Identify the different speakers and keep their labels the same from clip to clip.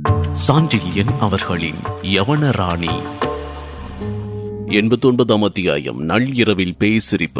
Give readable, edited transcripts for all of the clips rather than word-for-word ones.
Speaker 1: சாண்டில்யன் அவர்களின் யவனராணி. 89ஆம் அத்தியாயம். நள்ளிரவில் பேய் சிரிப்பு.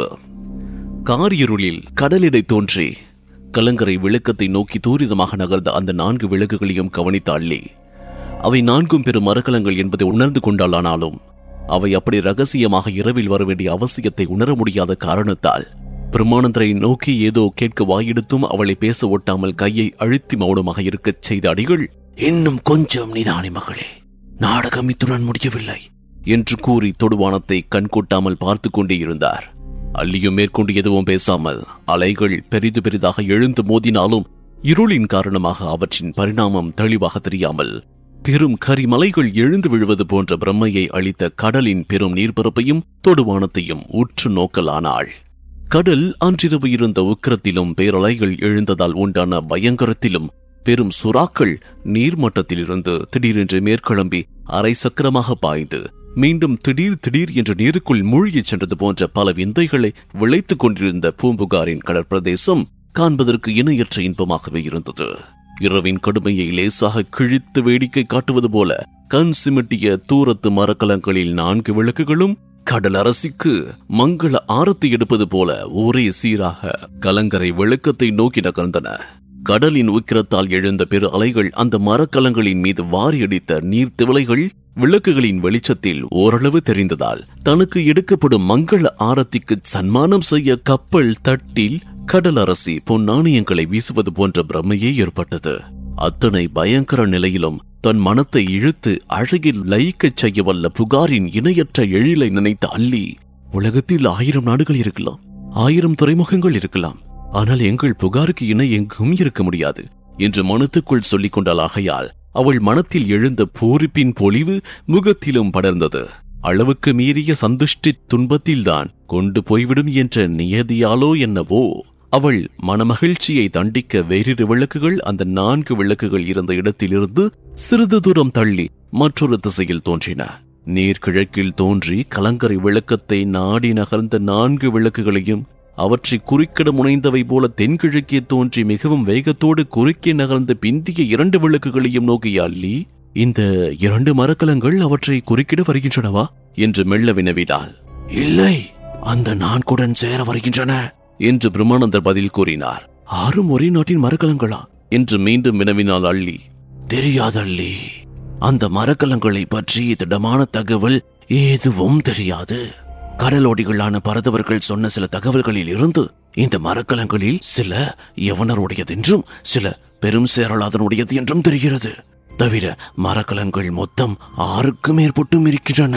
Speaker 1: காரிருளில் கடலிடை தோன்றி கலங்கரை விளக்கத்தை நோக்கி தூரிதமாக நகர்ந்த அந்த 4 விளக்குகளையும் கவனித்த அள்ளி அவை 4 பெரும் மரக்கலங்கள் என்பதை உணர்ந்து கொண்டாளானாலும் அவை அப்படி ரகசியமாக இரவில் வர வேண்டிய அவசியத்தை உணர முடியாத காரணத்தால் பிரம்மானந்தரை நோக்கி ஏதோ கேட்க வாயெடுத்தும் அவளை பேச ஒட்டாமல் கையை அழுத்தி மௌனமாக இருக்கச் செய்த அடிகள், இன்னும் கொஞ்சம் நிதானி மகளே, நாடகம் இத்துடன் முடியவில்லை என்று கூறி தொடுவானத்தை கண்கொட்டாமல் பார்த்து கொண்டே இருந்தார். அள்ளியும் மேற்கொண்டு எதுவும் பேசாமல் அலைகள் பெரிது பெரிதாக எழுந்து மோதினாலும் இருளின் காரணமாக அவற்றின் பரிணாமம் தெளிவாக தெரியாமல் பெரும் கரிமலைகள் எழுந்து விழுவது போன்ற பிரம்மையை அளித்த கடலின் பெரும் நீர்பரப்பையும் தொடுவானத்தையும் உற்று நோக்கலானாள். கடல் அன்றிரவு இருந்த உக்கிரத்திலும் பேரலைகள் எழுந்ததால் உண்டான பயங்கரத்திலும் பெரும் சுறாக்கள் நீர்மட்டத்திலிருந்து திடீரென்று மேற்கிளம்பி அரை சக்கரமாக பாய்ந்து மீண்டும் திடீர் என்று நீருக்குள் மூழ்கிச் சென்றது போன்ற பல விந்தைகளை விளைத்துக் கொண்டிருந்த பூம்புகாரின் கடற்பிரதேசம் காண்பதற்கு இணையற்ற இன்பமாகவே இருந்தது. இரவின் கடுமையை லேசாக கிழித்து வேடிக்கை காட்டுவது போல கண் சிமிட்டிய தூரத்து மரக்கலங்களில் 4 விளக்குகளும் கடலரசிக்கு மங்கள ஆரத்தி எடுப்பது போல ஒரே சீராக கலங்கரை விளக்கத்தை நோக்கி நகர்ந்தன. கடலின் உக்கிரத்தால் எழுந்த பெரு அலைகள் அந்த மரக்கலங்களின் மீது வாரியடித்த நீர்த்திவளைகள் விளக்குகளின் வெளிச்சத்தில் ஓரளவு தெரிந்ததால் தனக்கு எடுக்கப்படும் மங்கள ஆரத்திக்கு சன்மானம் செய்ய கப்பல் தட்டில் கடலரசி பொன்னாணியங்களை வீசுவது போன்ற பிரமையே ஏற்பட்டது. அத்தனை பயங்கர நிலையிலும் தன் மனத்தை இழுத்து அழகில் லயிக்கச் செய்ய வல்ல புகாரின் இணையற்ற எழிலை நினைத்த அள்ளி, உலகத்தில் 1000 நாடுகள் இருக்கலாம், 1000 துறைமுகங்கள் இருக்கலாம், ஆனால் எங்கள் புகாருக்கு இணை எங்கும் இருக்க முடியாது என்று மனத்துக்குள் சொல்லிக் கொண்டாள். ஆகையால் அவள் மனத்தில் எழுந்த பூரிப்பின் பொலிவு முகத்திலும் படர்ந்தது. அளவுக்கு மீறிய சந்துஷ்டி துன்பத்தில்தான் கொண்டு போய்விடும் என்ற நியதியாலோ என்னவோ அவள் மனமகிழ்ச்சியை தண்டிக்க வேறிரு விளக்குகள் அந்த 4 விளக்குகள் இருந்த இடத்திலிருந்து சிறிது தூரம் தள்ளி மற்றொரு திசையில் தோன்றின. நீர்கிழக்கில் தோன்றி கலங்கரை விளக்கத்தை நாடி நகர்ந்த 4 விளக்குகளையும் அவற்றை குறுக்கிட முனைந்தவை போல தென்கிழக்கே தோன்றி மிகவும் வேகத்தோடு குறுக்கே நகர்ந்த பிந்திய 2 விளக்குகளையும் நோக்கிய அள்ளி, இந்த 2 மரக்கலங்கள் அவற்றை குறுக்கிட வருகின்றனவா என்று மெல்ல வினவினாள். இல்லை, அந்த 4 சேர வருகின்றன என்று பிரம்மானந்தர் பதில் கூறினார். 6 ஒரே நாட்டின் மரக்கலங்களா என்று மீண்டும் வினவினாள் அள்ளி. தெரியாது அள்ளி, அந்த மரக்கலங்களை பற்றி திடமான தகவல் எதுவும் தெரியாது. கடலோடிகளான பரதவர்கள் சொன்ன சில தகவல்களில் இருந்து இந்த மரக்கலங்களில் சில யவனருடையதென்றும் சில பெரும் சேரலாதனுடையது என்றும் தெரிகிறது. தவிர மரக்கலங்கள் மொத்தம் 6க்கு மேற்பட்டும் இருக்கின்றன.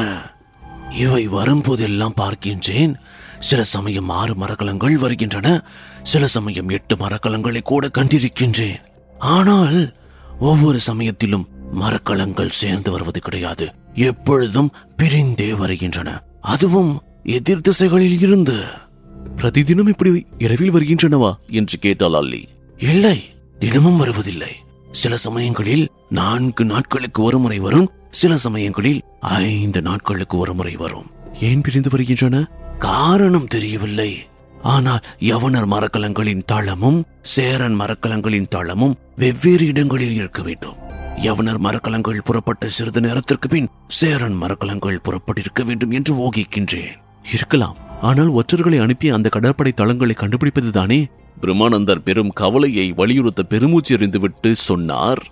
Speaker 1: இவை வரும்போதெல்லாம் பார்க்கின்றேன், சில சமயம் 6 மரக்கலங்கள் வருகின்றன, சில சமயம் 8 மரக்கலங்களை கூட கண்டிருக்கின்றேன். ஆனால் ஒவ்வொரு சமயத்திலும் மரக்கலங்கள் சேர்ந்து வருவது கிடையாது, எப்பொழுதும் பிரிந்தே வருகின்றன, அதுவும் எதிர் திசைகளில் இருந்து. பிரதிதினம் இப்படி இரவில் வருகின்றனவா என்று கேட்டாள் அள்ளி. இல்லை, தினமும் வருவதில்லை. சில சமயங்களில் 4 நாட்களுக்கு ஒரு முறை வரும், சில சமயங்களில் 5 நாட்களுக்கு ஒரு முறை வரும். ஏன் பிரிந்து வருகின்றன? காரணம் தெரியவில்லை. ஆனால் யவனர் மரக்கலங்களின் தளமும் சேரன் மரக்கலங்களின் தளமும் வெவ்வேறு இடங்களில் இருக்க வேண்டும். யவனர் மரக்கலங்கள் புறப்பட்ட சிறிது நேரத்திற்கு பின் சேரன் மரக்கலங்கள் புறப்பட்டிருக்க வேண்டும் என்று ஊகிக்கின்றேன். இருக்கலாம், ஆனால் ஒற்றர்களை அனுப்பி அந்த கடற்படை தளங்களை கண்டுபிடிப்பதுதானே? பிரம்மானந்தர் பெரும் கவலையை வலியுறுத்த பெருமூச்சு எறிந்துவிட்டு சொன்னார்.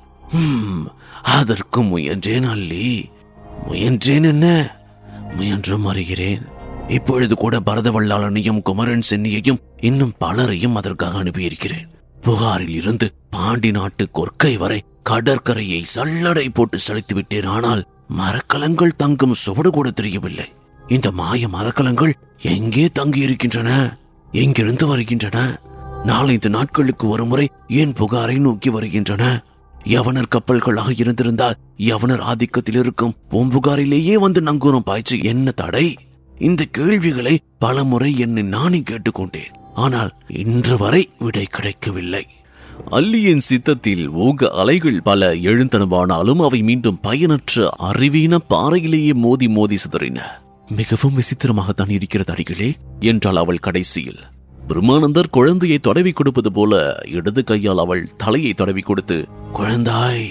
Speaker 1: அதற்கும் முயன்றேன் அள்ளி, முயன்றேன் என்ன, முயன்றும் அறிகிறேன். இப்பொழுது கூட பரதவல்லாளனையும் குமரன் சென்னியையும் இன்னும் பலரையும் அதற்காக அனுப்பியிருக்கிறேன். புகாரில் இருந்து பாண்டி நாட்டு கொற்கை வரை கடற்கரையை சல்லடை போட்டு செலுத்தி விட்டேன். ஆனால் மரக்கலங்கள் தங்கும் சுவடு கூட தெரியவில்லை. இந்த மாய மரக்கலங்கள் எங்கே தங்கி இருக்கின்றன? எங்கிருந்து வருகின்றன? 4-5 நாட்களுக்கு ஒரு முறை ஏன் புகாரை நோக்கி வருகின்றன? யவனர் கப்பல்களாக இருந்திருந்தால் யவனர் ஆதிக்கத்தில் இருக்கும் பூம்புகாரிலேயே வந்து நங்கூரம் பாய்ச்சி என்ன தடை? இந்த கேள்விகளை பல முறை என்னை நானே கேட்டுக்கொண்டேன். ஆனால் இன்று வரை விடை கிடைக்கவில்லை. அள்ளியின் சித்தத்தில் ஓக அலைகள் பல எழுந்தனவானாலும் அவை மீண்டும் பயனற்ற அறிவீன பாறையிலேயே மோதி மோதி சிதறின. மிகவும் விசித்திரமாகத்தான் இருக்கிறது அடிகளே என்றாள் அவள் கடைசியில். பிரம்மானந்தர் குழந்தையை தடவி கொடுப்பது போல இடது கையால் அவள் தலையை தடவி கொடுத்து, குழந்தாய்,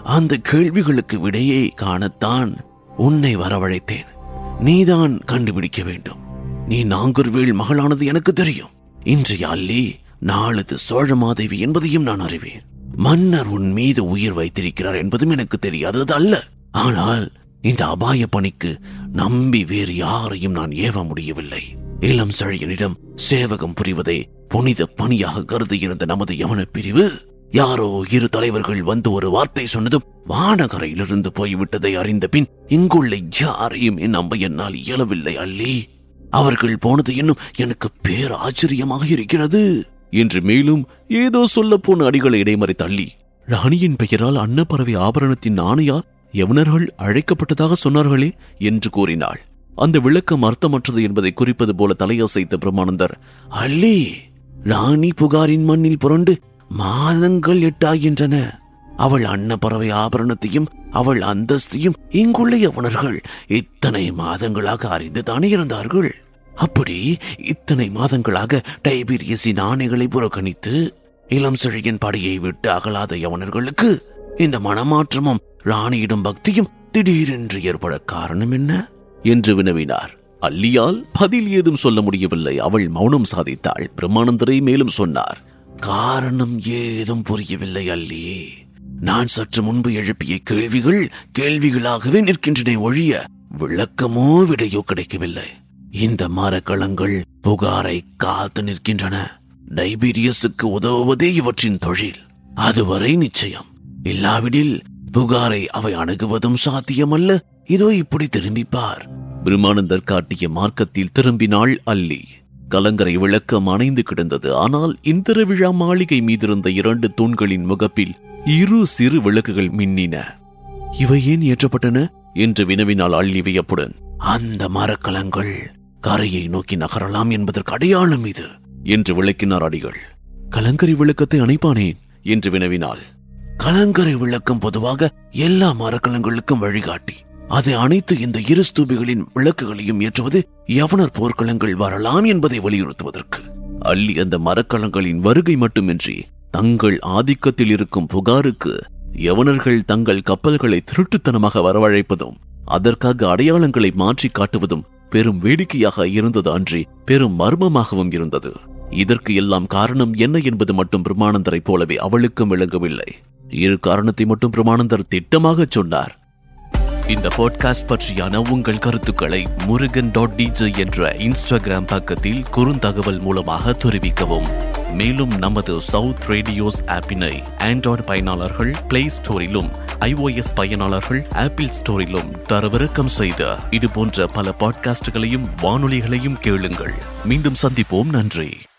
Speaker 1: அந்த கேள்விகளுக்கு விடையே காணத்தான் உன்னை வரவழைத்தேன். நீதான் கண்டுபிடிக்க வேண்டும். நீ நாங்கூர்வேள் மகளானது எனக்கு தெரியும். இன்றைய அல்லி நாளது சோழமாதேவி என்பதையும் நான் அறிவேன். மன்னர் உன் மீது உயிர் வைத்திருக்கிறார் என்பதும் எனக்கு தெரியாதது அல்ல. ஆனால் இந்த அபாய பணிக்கு நம்பி வேறு யாரையும் நான் ஏவ முடியவில்லை. இளம் செழியனிடம் சேவகம் புரிவதை புனித பணியாக கருதியிருந்த நமது யவன பிரிவு யாரோ இரு தலைவர்கள் வந்து ஒரு வார்த்தை சொன்னதும் வானகரையிலிருந்து போய்விட்டதை அறிந்த பின் இங்குள்ள யாரையும் நம்ப என்னால் இயலவில்லை அல்லி. அவர்கள் போனது இன்னும் எனக்கு பேர் ஆச்சரியமாக இருக்கிறது என்று மேலும் ஏதோ சொல்ல போன அடிகளை இடைமறை தள்ளி, ராணியின் பெயரால் அன்னப்பறவை ஆபரணத்தின் ஆணையால் யவனர்கள் அழைக்கப்பட்டதாக சொன்னார்களே என்று கூறினாள். அந்த விளக்கம் அர்த்தமற்றது என்பதை குறிப்பது போல தலையசைத்த பிரம்மானந்தர், அல்லி, ராணி புகாரின் மண்ணில் புரண்டு மாதங்கள் 8 ஆகின்றன. அவள் அன்னப்பறவை ஆபரணத்தையும் அவள் அந்தஸ்தையும் இங்குள்ள யவனர்கள் இத்தனை மாதங்களாக அறிந்துதானே இருந்தார்கள். அப்படி இத்தனை மாதங்களாக டைபீரியஸின் ஆணைகளை புறக்கணித்து இளம் செழியன் படையை விட்டு அகலாத யவனர்களுக்கு இந்த மனமாற்றமும் ராணியிடம் பக்தியும் திடீரென்று ஏற்பட காரணம் என்ன என்று வினவினார். அல்லியால் பதில் ஏதும் சொல்ல முடியவில்லை. அவள் மௌனம் சாதித்தாள். பிரம்மானந்தரை மேலும் சொன்னார், காரணம் ஏதும் புரியவில்லை அல்லி. நான் சற்று முன்பு எழுப்பிய கேள்விகள் கேள்விகளாகவே நிற்கின்றன ஒழிய விளக்கமோ விடையோ கிடைக்கவில்லை. இந்த மரக்கலங்கள் புகாரை காத்து நிற்கின்றன. டைபீரியஸுக்கு உதவுவதே இவற்றின் தொழில். அதுவரை நிச்சயம். இல்லாவிடில் புகாரை அவை அணுகுவதும் சாத்தியமல்ல. இதோ இப்படி திரும்பிப்பார். பிரம்மானந்தர் காட்டிய மார்க்கத்தில் திரும்பினாள் அல்லி. கலங்கரை விளக்கம் அணைந்து கிடந்தது. ஆனால் இந்திர விழா மாளிகை மீதிருந்த 2 தூண்களின் முகப்பில் 2 சிறு விளக்குகள் மின்னின. இவை ஏன் ஏற்றப்பட்டன என்று வினவினாள் அல்லி வியப்புடன். அந்த மரக்கலங்கள் கரையை நோக்கி நகரலாம் என்பதற்கு அடையாளம் இது என்று விளக்கினார் அடிகள். கலங்கரை விளக்கத்தை அணைப்பானேன் என்று வினவினாள். கலங்கரை விளக்கம் பொதுவாக எல்லா மரக்கலங்களுக்கும் வழிகாட்டி. அதை அனைத்து இந்த 2 ஸ்தூபிகளின் விளக்குகளையும் ஏற்றுவது யவனர் போர்க்களங்கள் வரலாம் என்பதை வலியுறுத்துவதற்கு. அல்லி அந்த மரக்கலங்களின் வருகை மட்டுமின்றி தங்கள் ஆதிக்கத்தில் இருக்கும் புகாருக்கு யவனர்கள் தங்கள் கப்பல்களை திருட்டுத்தனமாக வரவழைப்பதும் அதற்காக அடையாளங்களை மாற்றி காட்டுவதும் பெரும் வேடிக்கையாக இருந்தது அன்றி பெரும் மர்மமாகவும் இருந்தது. இதற்கு எல்லாம் காரணம் என்ன என்பது மட்டும் பிரம்மானந்தரை போலவே அவளுக்கும் விளங்கவில்லை. 2 காரணத்தை மட்டும் பிரம்மானந்தர் திட்டமாக சொன்னார். இந்த பாட்காஸ்ட் பற்றியான உங்கள் கருத்துக்களை murugan.dj என்ற இன்ஸ்டாகிராம் பக்கத்தில் குறுந்தகவல் மூலமாக தெரிவிக்கவும். மேலும் நமது சவுத் ரேடியோஸ் ஆப்பினை ஆண்ட்ராய்டு பயனாளர்கள் பிளே ஸ்டோரிலும் iOS பயனாளர்கள் ஆப்பிள் ஸ்டோரிலும் தரவிறக்கம் செய்த இது போன்ற பல பாட்காஸ்டுகளையும் வானொலிகளையும் கேளுங்கள். மீண்டும் சந்திப்போம். நன்றி.